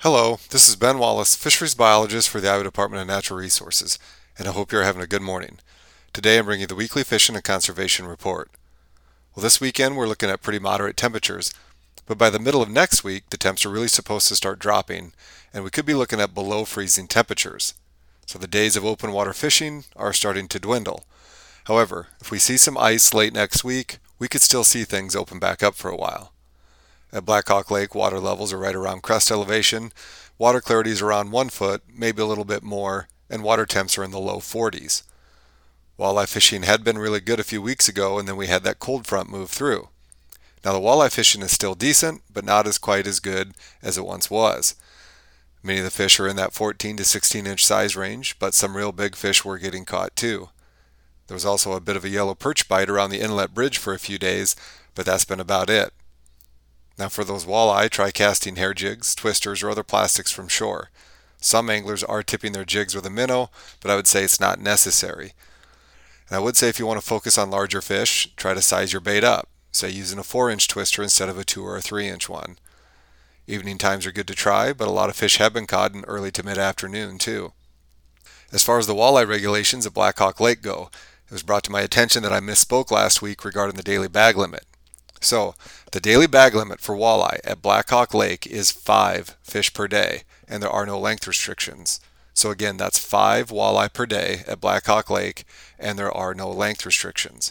Hello, this is Ben Wallace, fisheries biologist for the Iowa Department of Natural Resources, and I hope you're having a good morning. Today I'm bringing you the weekly fishing and conservation report. Well, this weekend we're looking at pretty moderate temperatures, but by the middle of next week the temps are really supposed to start dropping, and we could be looking at below freezing temperatures. So the days of open water fishing are starting to dwindle. However, if we see some ice late next week, we could still see things open back up for a while. At Blackhawk Lake, water levels are right around crest elevation. Water clarity is around 1 foot, maybe a little bit more, and water temps are in the low 40s. Walleye fishing had been really good a few weeks ago, and then we had that cold front move through. Now, the walleye fishing is still decent, but not as quite as good as it once was. Many of the fish are in that 14 to 16 inch size range, but some real big fish were getting caught too. There was also a bit of a yellow perch bite around the inlet bridge for a few days, but that's been about it. Now for those walleye, try casting hair jigs, twisters, or other plastics from shore. Some anglers are tipping their jigs with a minnow, but I would say it's not necessary. And I would say if you want to focus on larger fish, try to size your bait up. Say using a 4-inch twister instead of a 2 or a 3-inch one. Evening times are good to try, but a lot of fish have been caught in early to mid-afternoon too. As far as the walleye regulations at Blackhawk Lake go, it was brought to my attention that I misspoke last week regarding the daily bag limit. So, the daily bag limit for walleye at Blackhawk Lake is 5 fish per day, and there are no length restrictions. So again, that's 5 walleye per day at Blackhawk Lake, and there are no length restrictions.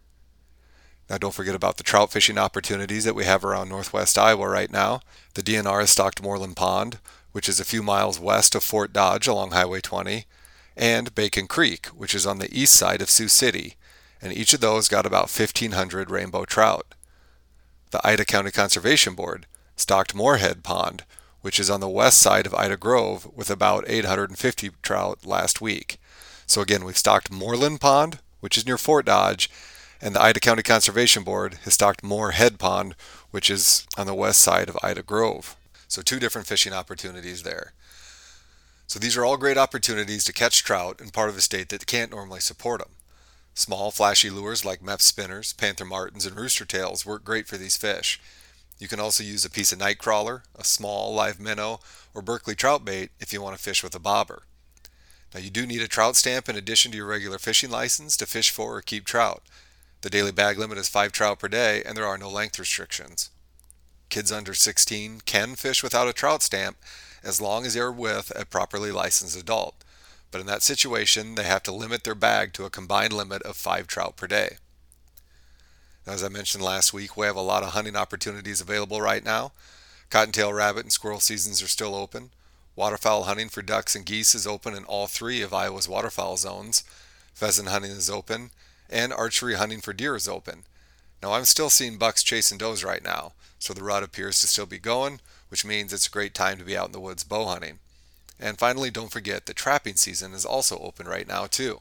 Now don't forget about the trout fishing opportunities that we have around northwest Iowa right now. The DNR has stocked Moreland Pond, which is a few miles west of Fort Dodge along Highway 20, and Bacon Creek, which is on the east side of Sioux City, and each of those got about 1,500 rainbow trout. The Ida County Conservation Board stocked Moorhead Pond, which is on the west side of Ida Grove, with about 850 trout last week. So again, we've stocked Moreland Pond, which is near Fort Dodge, and the Ida County Conservation Board has stocked Moorhead Pond, which is on the west side of Ida Grove. So 2 different fishing opportunities there. So these are all great opportunities to catch trout in part of the state that can't normally support them. Small, flashy lures like Mepps spinners, panther martins, and rooster tails work great for these fish. You can also use a piece of night crawler, a small live minnow, or Berkeley trout bait if you want to fish with a bobber. Now you do need a trout stamp in addition to your regular fishing license to fish for or keep trout. The daily bag limit is 5 trout per day, and there are no length restrictions. Kids under 16 can fish without a trout stamp as long as they are with a properly licensed adult. But in that situation, they have to limit their bag to a combined limit of 5 trout per day. Now, as I mentioned last week, we have a lot of hunting opportunities available right now. Cottontail rabbit and squirrel seasons are still open. Waterfowl hunting for ducks and geese is open in all 3 of Iowa's waterfowl zones. Pheasant hunting is open, and archery hunting for deer is open. Now, I'm still seeing bucks chasing does right now, so the rut appears to still be going, which means it's a great time to be out in the woods bow hunting. And finally, don't forget the trapping season is also open right now too.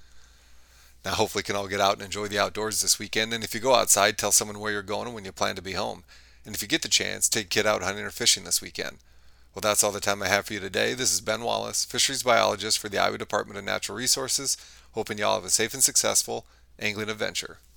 Now hopefully you can all get out and enjoy the outdoors this weekend, and if you go outside, tell someone where you're going and when you plan to be home. And if you get the chance, take a kid out hunting or fishing this weekend. Well, that's all the time I have for you today. This is Ben Wallace, fisheries biologist for the Iowa Department of Natural Resources, hoping you all have a safe and successful angling adventure.